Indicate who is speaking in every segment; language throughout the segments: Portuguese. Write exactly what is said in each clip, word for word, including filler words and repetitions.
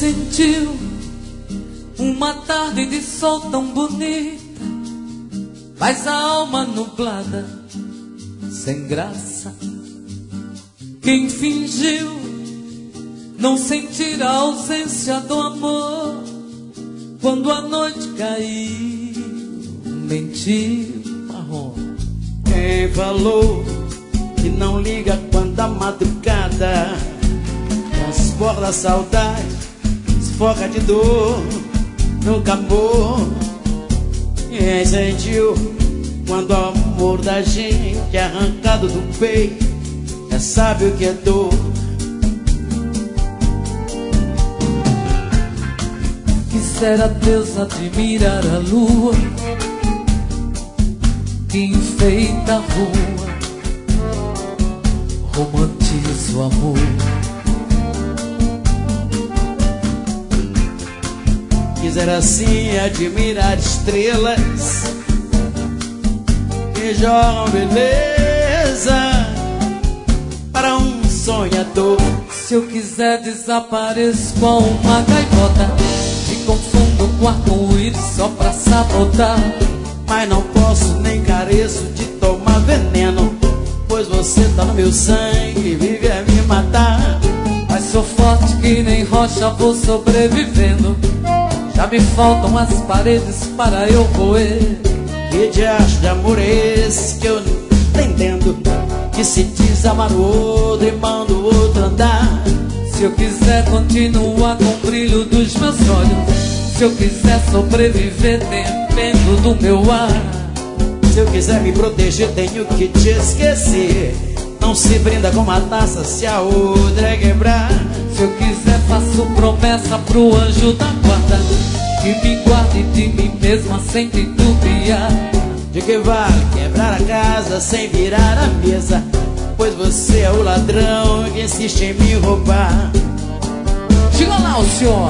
Speaker 1: sentiu uma tarde de sol tão bonita, mas a alma nublada, sem graça. Quem fingiu não sentir a ausência do amor, quando a noite caiu, mentiu, marrom.
Speaker 2: Quem falou que não liga quando a madrugada transborda a saudade, sufoca de dor, nunca amor. Quem sentiu quando o amor da gente é arrancado do peito, já sabe o que é dor.
Speaker 1: Quisera Deus admirar a lua que enfeita a rua, romantiza o amor.
Speaker 2: Quisera assim admirar estrelas que jogam beleza para um sonhador.
Speaker 1: Se eu quiser desapareço com uma gaivota, me confundo com arco-íris só pra sabotar.
Speaker 2: Mas não posso nem careço de tomar veneno, pois você tá no meu sangue, vive a me matar.
Speaker 1: Mas sou forte que nem rocha, vou sobrevivendo. Já me faltam as paredes para eu roer.
Speaker 2: Que diacho de amor é esse que eu não tô entendendo, que se diz amar o outro e manda o outro andar?
Speaker 1: Se eu quiser continuar com o brilho dos meus olhos, se eu quiser sobreviver dependo do meu ar.
Speaker 2: Se eu quiser me proteger tenho que te esquecer. Não se brinda com uma taça se a outra é quebrar.
Speaker 1: Se eu quiser faço promessa pro anjo da guarda, que me guarde de mim mesma sem titubear.
Speaker 2: De que vale quebrar a casa sem virar a mesa, pois você é o ladrão que insiste em me roubar.
Speaker 1: Diga lá o senhor.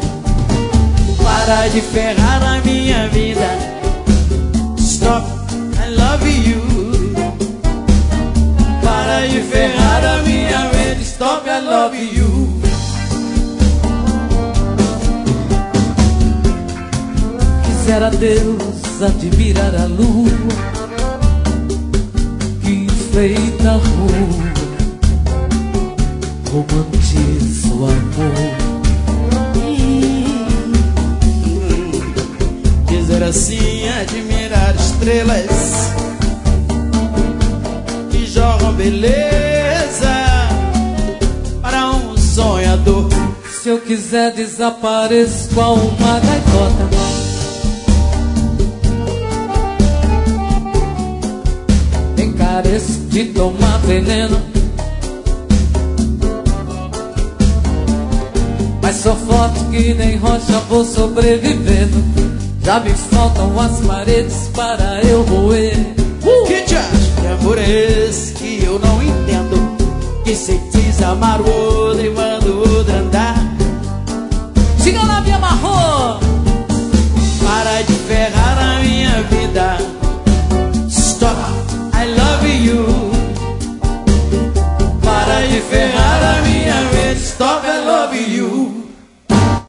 Speaker 2: Para de ferrar a minha vida. Stop, I love you. Para de ferrar a minha vida. Stop, I love you.
Speaker 1: Quisera Deus admirar a lua que enfeita a rua, romantiza o amor.
Speaker 2: Dizer assim, admirar estrelas que jogam beleza para um sonhador.
Speaker 1: Se eu quiser desapareço com uma gaivota, nem careço de tomar veneno. Mas sou forte que nem rocha, vou sobrevivendo. Já me faltam as paredes para eu roer.
Speaker 2: uh! Que diacho de amor é esse que eu não entendo, que se diz amar o